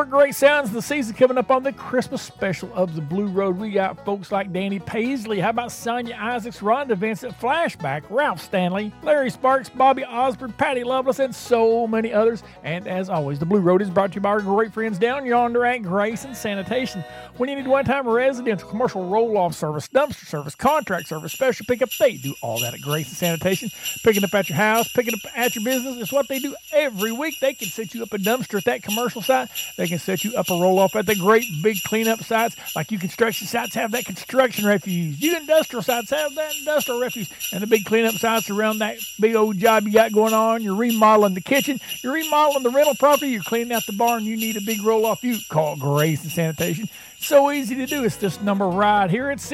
more great sounds of the season coming up on the Christmas special of the Blue Road. We got folks like Danny Paisley. How about Sonia Isaacs, Rhonda Vincent, Flashback, Ralph Stanley, Larry Sparks, Bobby Osborne, Patty Loveless, and so many others. And as always, the Blue Road is brought to you by our great friends down yonder at Grayson Sanitation. When you need one-time residential, commercial roll-off service, dumpster service, contract service, special pickup, they do all that at Grayson Sanitation. Picking up at your house, picking up at your business, it's what they do every week. They can set you up a dumpster at that commercial site. They can set you up a roll-off at the great big cleanup sites. Like you construction sites have that construction refuse. You industrial sites have that industrial refuse. And the big cleanup sites around that big old job you got going on. You're remodeling the kitchen. You're remodeling the rental property. You're cleaning out the barn. You need a big roll-off. You call Grayson Sanitation. So easy to do. It's this number right here at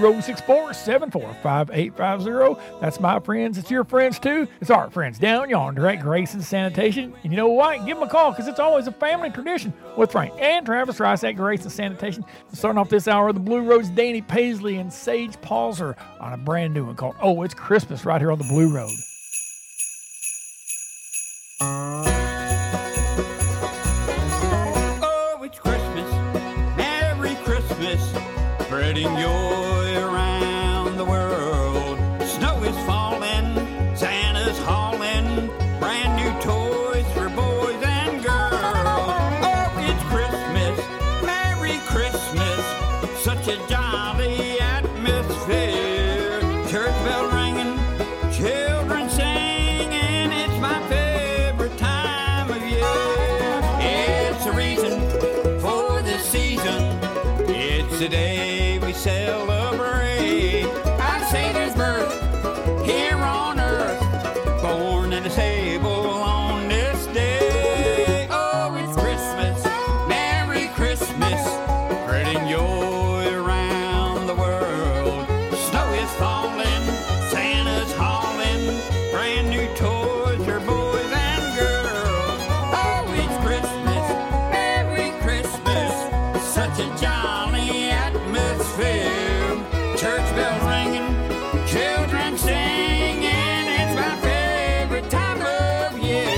606-474-5850. That's my friends. It's your friends, too. It's our friends down yonder at Grayson Sanitation. And you know what? Give them a call because it's always a family tradition with Frank and Travis Rice at Grayson Sanitation. Starting off this hour of the Blue Road's Danny Paisley and Sage Palzer on a brand new one called Oh, It's Christmas right here on the Blue Road. Spreading joy around the world. Snow is falling, Santa's hauling brand new toys for boys and girls. Oh, it's Christmas, Merry Christmas, such a jolly atmosphere. Church bell ringing, children singing, it's my favorite time of year. It's a reason for the season, it's a day we celebrate our Savior's birth here on earth, born in a stable on this day. Oh, it's Christmas, Merry Christmas, spreading joy around the world. Snow is falling, Santa's hauling brand new toys for boys and girls. Oh, it's Christmas, Merry Christmas, such a jolly atmosphere. Church bells ringing, children singing, it's my favorite time of year.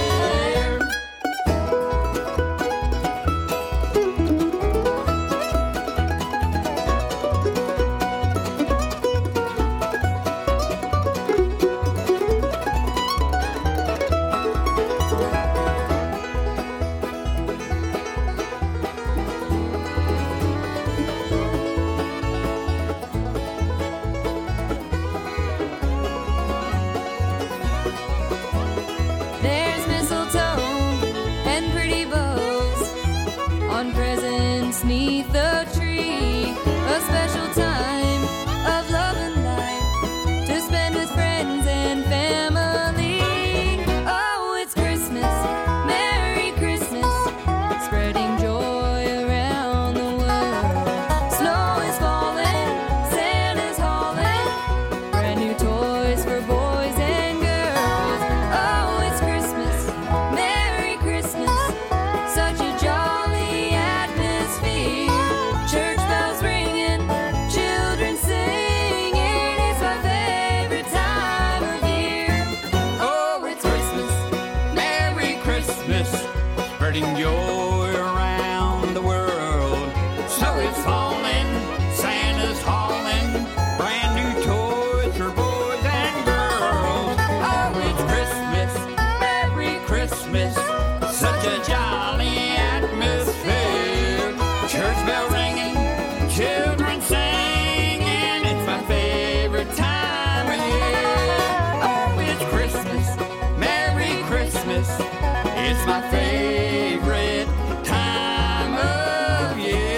There's mistletoe and pretty bows on presents 'neath the tree. A special time of love and light to spend with friends and family. Oh, it's Christmas, Merry Christmas, spreading joy around the world. Snow is falling, Santa's hauling brand new toys for boys and girls. Oh, it's Christmas, Merry Christmas, such a jolly atmosphere. Church bells ringing, children singing, it's my favorite time of year. Oh, it's Christmas, Merry Christmas, spreading joy around the world. Snow is falling, Santa's hauling brand new toys for boys and girls. Oh, it's Christmas, Merry Christmas, such a jolly atmosphere. Church bell ringing, children singing, it's my favorite time of year. Oh, it's Christmas, Merry Christmas, it's my favorite time of year.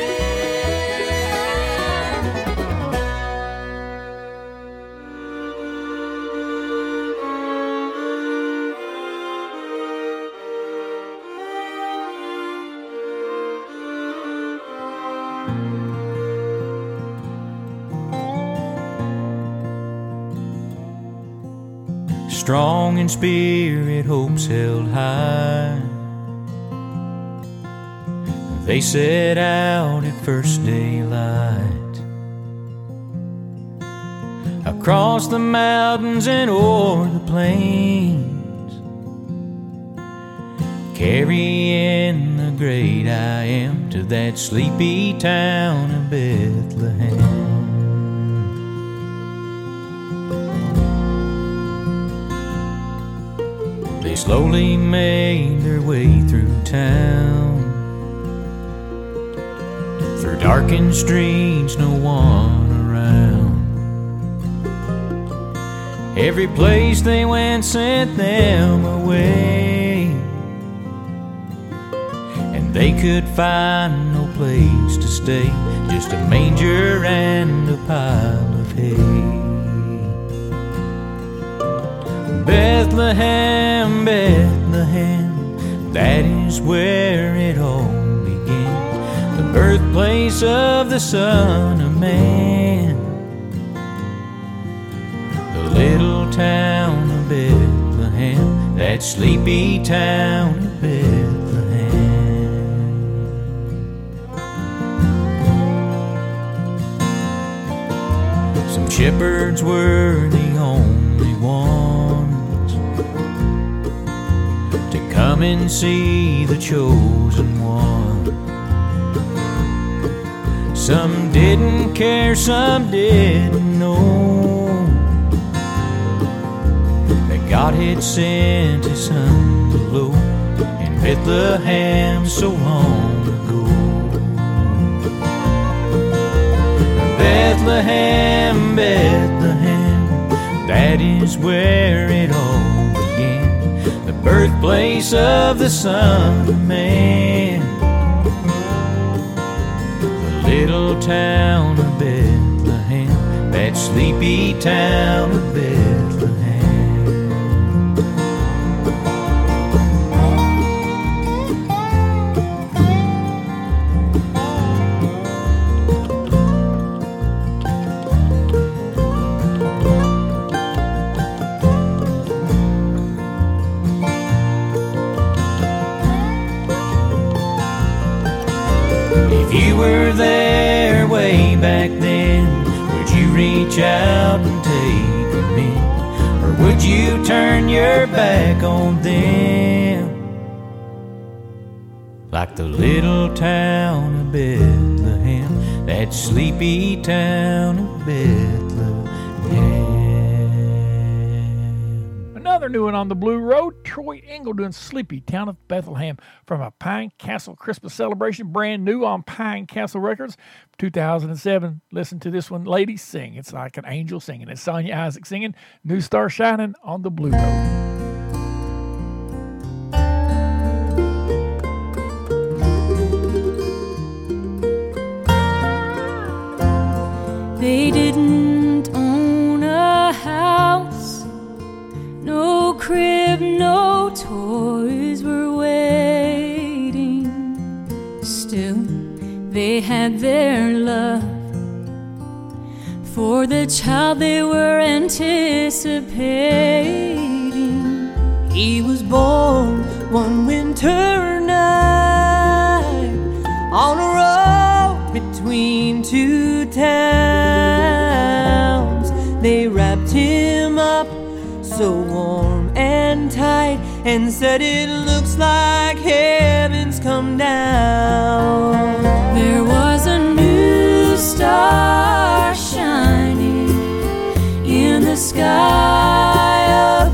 Strong in spirit, hopes held high. They set out at first daylight, across the mountains and o'er the plains, carrying the great I am to that sleepy town of Bethlehem. They slowly made their way through town, through darkened streets, no one around. Every place they went sent them away, and they could find no place to stay, just a manger and a pile of hay. Bethlehem, Bethlehem, that is where it all began, the birthplace of the Son of Man. The little town of Bethlehem, that sleepy town of Bethlehem. Some shepherds were the only ones to come and see the chosen one. Some didn't care, some didn't know that God had sent His Son below in Bethlehem so long ago. Bethlehem, Bethlehem, that is where it all began, the birthplace of the Son of Man. The little town of Bethlehem, that sleepy town of Bethlehem. If you were there way back then, would you reach out and take them in? Or would you turn your back on them? Like the little town of Bethlehem, that sleepy town of Bethlehem. Another new one on the Blue Road, Troy Engel doing Sleepy Town of Bethlehem from a Pine Castle Christmas celebration, brand new on Pine Castle Records, 2007. Listen to this one, ladies sing. It's like an angel singing. It's Sonia Isaac singing, New Star Shining on the Blue Road. They didn't own a house, no crib, no toys were waiting. Still, they had their love for the child they were anticipating. He was born one winter night on a road between two towns. They wrapped him up so warm and tight and said it looks like heaven's come down. There was a new star shining in the sky up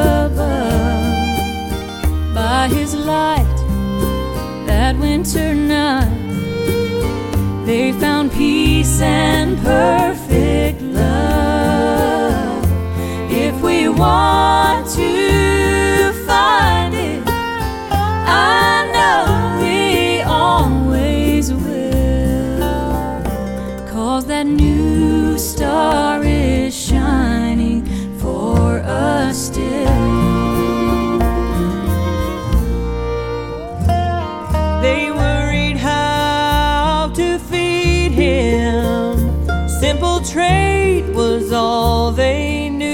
above. By his light that winter night, they found peace and perfect love. If we want to find it, I know we always will, 'cause that new star is shining for us still. They worried how to feed him. Simple trade was all they knew.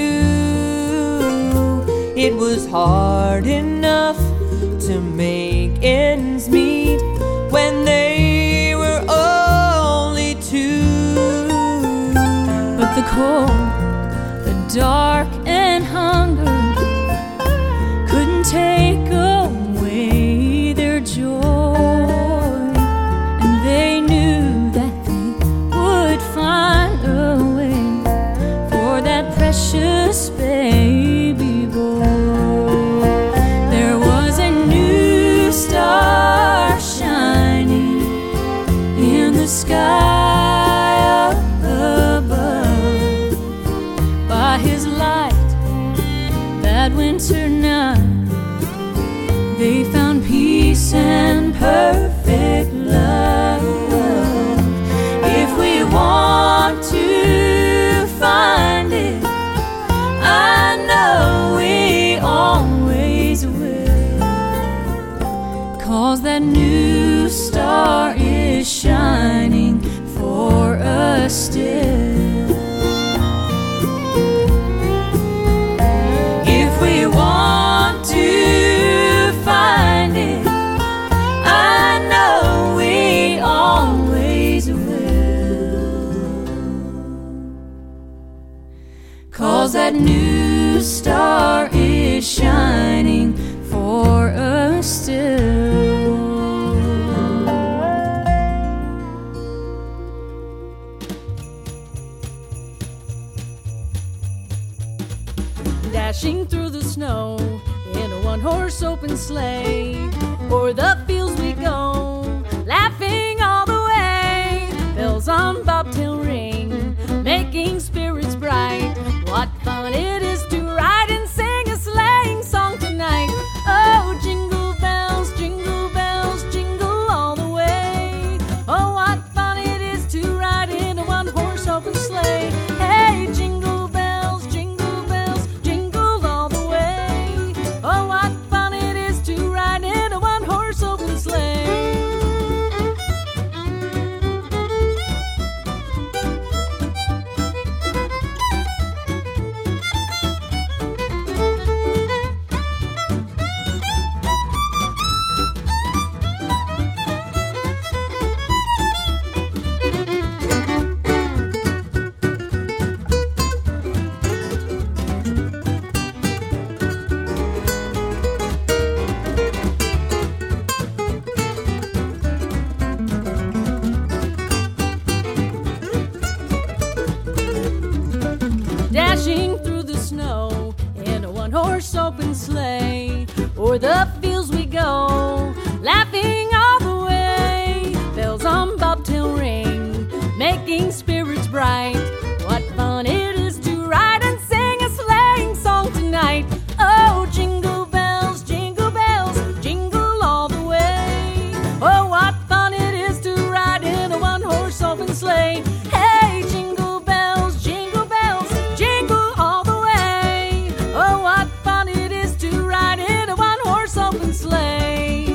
It was hard enough to make ends meet when they were only two. But the cold, the dark, and hunger couldn't take away 'cause that new star is shining for us still. If we want to find it, I know we always will, 'cause that new star is shining for us still. Dashing through the snow in a one-horse open sleigh, o'er the fields we go, laughing all the way. Bells on bobtail ring, making spirits bright. What fun it is to ride and sing a sleighing song tonight. Oh, jingle bells, jingle all the way. Oh, what fun it is to ride in a one-horse open sleigh. Hey, jingle bells, jingle all the way. Oh, what fun it is to ride in a one-horse open sleigh. Dashing through the snow in a one-horse open sleigh, o'er the fields we go, laughing all the way. Bells on bobtail ring, making spirits bright. What fun it is to ride and sing a sleighing song tonight. Oh, jingle bells, jingle all the way. Oh, what fun it is to ride in a one-horse open sleigh. Hey, jingle bells, jingle all the way. Oh, what fun it is to ride in a one-horse open sleigh.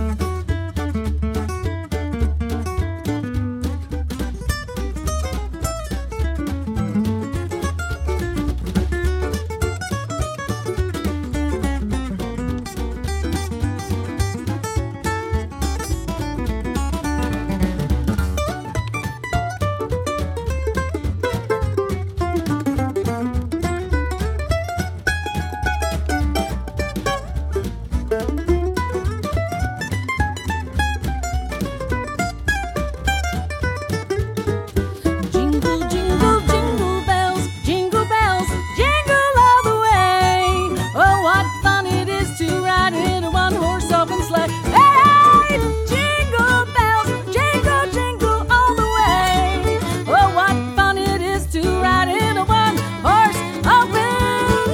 Jingle bells, jingle all the way. Oh, what fun it is to ride in a one-horse open sleigh. Hey, jingle bells, jingle all the way. Oh, what fun it is to ride in a one-horse open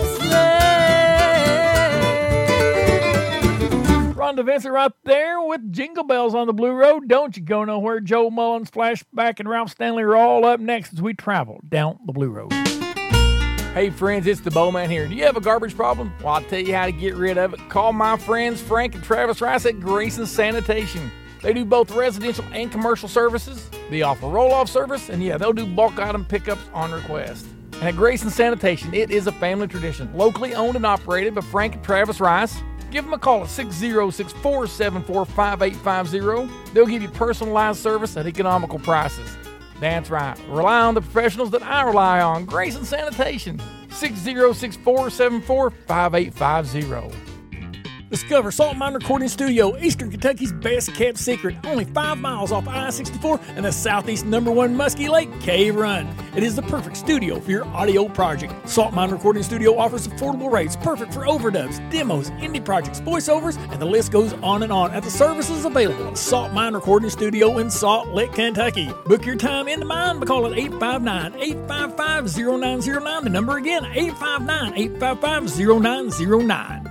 sleigh. Rhonda Vincent right there with Jingle Bells on the Blue Road. Don't you go nowhere. Joe Mullins, Flashback, and Ralph Stanley are all up next as we travel down the Blue Road. Hey friends, it's the Bowman here. Do you have a garbage problem? Well, I'll tell you how to get rid of it. Call my friends Frank and Travis Rice at Grayson Sanitation. They do both residential and commercial services. They offer roll-off service, and yeah, they'll do bulk item pickups on request. And at Grayson Sanitation, it is a family tradition, locally owned and operated by Frank and Travis Rice. Give them a call at 606-474-5850. They'll give you personalized service at economical prices. That's right. Rely on the professionals that I rely on. Grayson Sanitation. 606-474-5850. Discover Salt Mine Recording Studio, Eastern Kentucky's best kept secret. Only 5 miles off I-64 and the southeast #1 Muskie Lake Cave Run. It is the perfect studio for your audio project. Salt Mine Recording Studio offers affordable rates, perfect for overdubs, demos, indie projects, voiceovers, and the list goes on and on. At the services available at Salt Mine Recording Studio in Salt Lake, Kentucky. Book your time in the mine by calling 859-855-0909. The number again, 859-855-0909.